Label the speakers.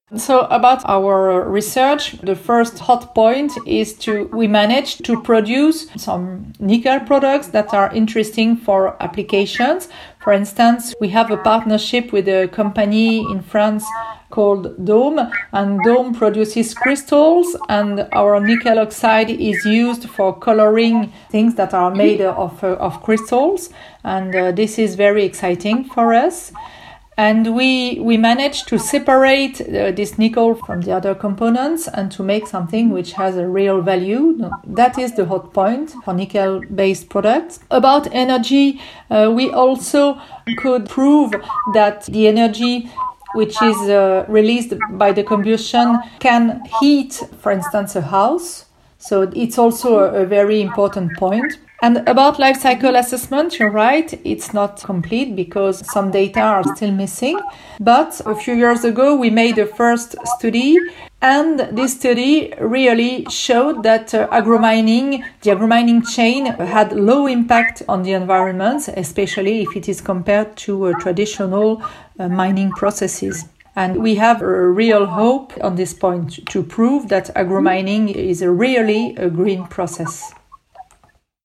Speaker 1: So about our research, the first hot point is we managed to produce some nickel products that are interesting for applications. For instance, we have a partnership with a company in France called Dome, and Dome produces crystals, and our nickel oxide is used for coloring things that are made of crystals, and this is very exciting for us. And we managed to separate this nickel from the other components and to make something which has a real value. That is the hot point for nickel-based products. About energy, we also could prove that the energy which is released by the combustion can heat, for instance, a house. So it's also a very important point. And about life cycle assessment, you're right, it's not complete because some data are still missing. But a few years ago, we made a first study, and this study really showed that the agromining chain had low impact on the environment, especially if it is compared to traditional mining processes. And we have a real hope on this point to prove that agromining is really a green process.